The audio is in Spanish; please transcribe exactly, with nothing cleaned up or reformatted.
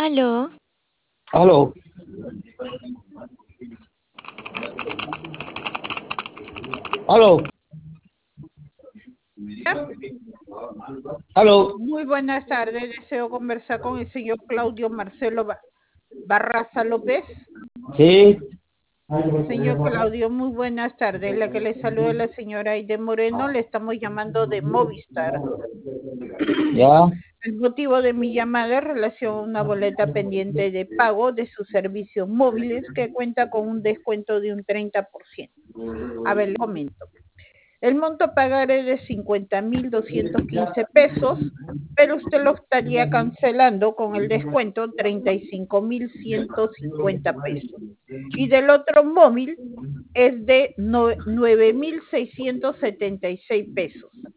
Aló, Aló, aló, aló, Muy buenas tardes, deseo conversar con el señor Claudio Marcelo Ba- Barraza López. sí, Señor Claudio, muy buenas tardes. La que le saluda es la señora Aide Moreno, le estamos llamando de Movistar. ya, El motivo de mi llamada es relación a una boleta pendiente de pago de sus servicios móviles que cuenta con un descuento de un treinta por ciento. A ver, le comento. El monto a pagar es de cincuenta mil doscientos quince pesos, pero usted lo estaría cancelando con el descuento treinta y cinco mil ciento cincuenta pesos. Y del otro móvil es de nueve mil seiscientos setenta y seis pesos.